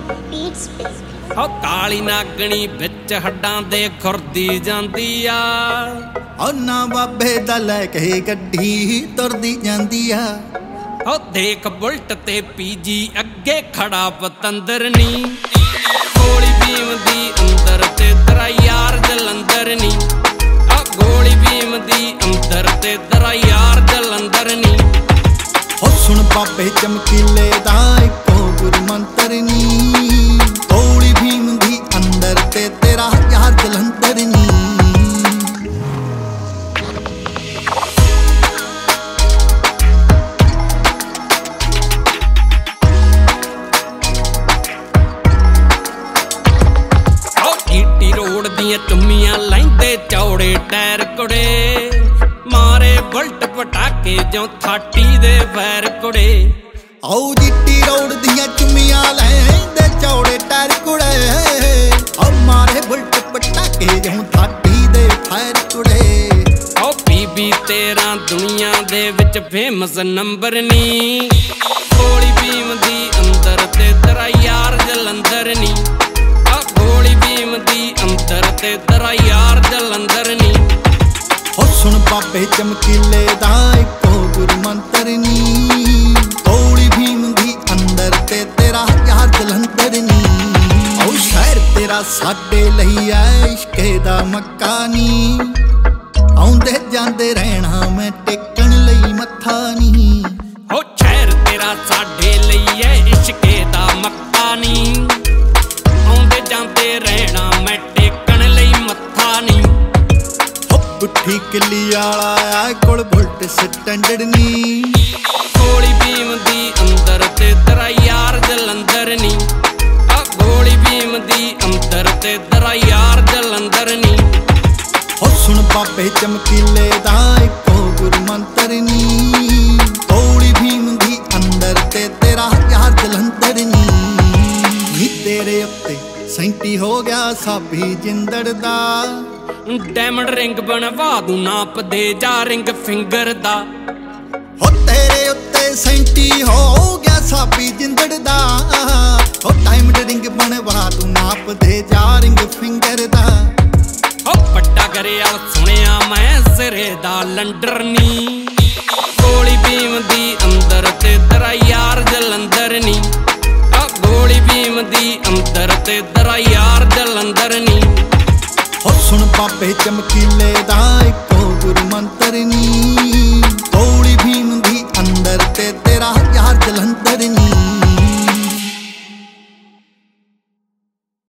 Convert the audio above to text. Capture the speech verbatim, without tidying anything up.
ਹੋ ਕਾਲੀ ਨਾਗਣੀ ਵਿੱਚ ਹੱਡਾਂ ਦੇ ਖੁਰਦੀ ਜਾਂਦੀ ਆ, ਉਹਨਾਂ ਬਾਬੇ ਦਾ ਲੈ ਕੇ ਗੱਡੀ ਤੁਰਦੀ ਜਾਂਦੀ ਆ। ਹੋ ਦੇਖ ਬੁਲਟ ਤੇ ਪੀਜੀ ਅੱਗੇ ਖੜਾ ਪਤੰਦਰ ਨੀ, ਗੋਲੀ ਭੀਮ ਦੀ ਅੰਦਰ ਤੇ ਤੇਰਾ ਯਾਰ ਜਲੰਧਰ ਨੀ, ਆ ਗੋਲੀ ਭੀਮ ਦੀ ਅੰਦਰ ਤੇ ਤੇਰਾ ਯਾਰ ਜਲੰਧਰ ਨੀ। ਹੋ ਸੁਣ ਬਾਬੇ ਚਮਕੀਲੇ ਦਾ ਇੱਕੋ ਗੁਰੂ ਮੰਤਰ ਨੀ, ਗੋਲੀ ਭੀਮ ਦੀ ਅੰਦਰ ਤੇ ਤੇਰਾ ਯਾਰ ਜਲੰਧਰ ਨੀ। ਰੋਡ ਦੀਆਂ ਚੁੰਮੀਆਂ ਲੈਂਦੇ ਚੌੜੇ ਟਾਇਰ ਕੁੜੇ, ਮਾਰੇ ਬੁਲਟ ਪਟਾਕੇ ਜਿਉਂ ਥਾਟੀ ਦੇ ਫੈਰ ਕੁੜੇ। ਆਓ ਜੀਟੀ ਰੋਡ ਦੀਆਂ ਚੁੰਮੀਆਂ ਲੈਂਦੇ ਚੌੜੇ ਟਾਇਰ ਕੁੜੇ, ਆ ਮਾਰੇ ਬੁਲਟ ਪਟਾਕੇ ਜਿਉਂ ਥਾਟੀ ਦੇ ਫੈਰ ਕੁੜੇ। ਓ ਬੀਬੀ ਤੇਰਾ ਦੁਨੀਆ ਦੇ ਵਿੱਚ ਫੇਮਸ ਨੰਬਰ ਨੀ, ਗੋਲੀ ਭੀਮ ਦੀ ਅੰਦਰ ਤੇ ਤੇਰਾ ਯਾਰ ਜਲੰਧਰ ਨੀ, ਗੋਲੀ ਭੀਮ ਦੀ ਅੰਦਰ ਤੇ ਤੇਰਾ ਯਾਰ ਜਲੰਧਰ ਨੀ। ਹੋ ਸੁਣ ਬਾਬੇ ਚਮਕੀਲੇ ਦਾ ਇੱਕੋ ਗੁਰੂ ਮੰਤਰ ਨੀ, ਗੋਲੀ ਭੀਮ ਦੀ ਅੰਦਰ ਤੇ ਤੇਰਾ ਯਾਰ ਜਲੰਧਰ ਨੀ। ਓ ਸ਼ਹਿਰ ਤੇਰਾ ਸਾਡੇ ਲਈ ਐ ਇਸ਼ਕੇ ਦਾ ਮੱਕਾ ਨੀ, ਆਉਂਦੇ ਜਾਂਦੇ ਰਹਿਣਾ ਮੈਂ ਟੇਕਣ ਲਈ ਮੱਥਾ ਨੀ। ਹੋ ਸ਼ਹਿਰ ਤੇਰਾ ਸਾਡੇ ਲਈ ਐ ਇਸ਼ਕੇ ਦਾ ਮੱਕਾ ਨੀ, ਆਉਂਦੇ ਜਾਂਦੇ ਰਹਿਣਾ ਮੈਂ ਟੇਕਣ ਲਈ ਮੱਥਾ ਨੀ। ਹੋ ਗੁੱਠੀ ਕਿੱਲੀ ਵਾਲਾ ਆ ਕੋਲ ਬੁਲਟ ਸਟੈਂਡਰਡ ਨੀ, ਗੋਲੀ ਭੀਮ ਦੀ ਅੰਦਰ ਤੇ ਤੇਰਾ ਯਾਰ ਜਲੰਧਰ ਨੀ, ਆ ਗੋਲੀ ਭੀਮ ਦੀ ਅੰਦਰ ਤੇ ਤੇਰਾ ਯਾਰ ਜਲੰਧਰ ਨੀ। ਹੋ ਸੁਣ ਬਾਬੇ ਚਮਕੀਲੇ ਦਾ ਇੱਕੋ ਗੁਰੂ ਮੰਤਰ ਨੀ, ਗੋਲੀ ਭੀਮ ਦੀ ਅੰਦਰ ਤੇ ਤੇਰਾ ਯਾਰ ਜਲੰਧਰ ਨੀ। ਨੀ ਤੇਰੇ ਉੱਤੇ ਸੈਂਟੀ ਹੋ ਗਿਆ ਸਾਬੀ ਜਿੰਦੜ ਦਾ, ਡਾਇਮੰਡ ਰਿੰਗ ਬਣਵਾ ਦੂੰ ਨਾਪ ਦੇ ਜਾ ਰਿੰਗ ਫਿੰਗਰ ਦਾ। ਹੋ ਤੇਰੇ ਉੱਤੇ ਸੈਂਟੀ ਹੋ ਗਿਆ ਸਾਬੀ ਜਿੰਦੜ ਦਾ, ਹੋ ਡਾਇਮੰਡ ਰਿੰਗ ਬਣਵਾ ਦੂੰ ਨਾਪ ਦੇ ਜਾ ਰਿੰਗ ਫਿੰਗਰ ਦਾ। ਹੋ ਵੱਡਾ ਕਰਿਆ ਸੁਣਿਆ ਮੈਂ ਸਿਰੇ ਦਾ ਲੰਡਰ ਨੀ, ਗੋਲੀ ਭੀਮ ਦੀ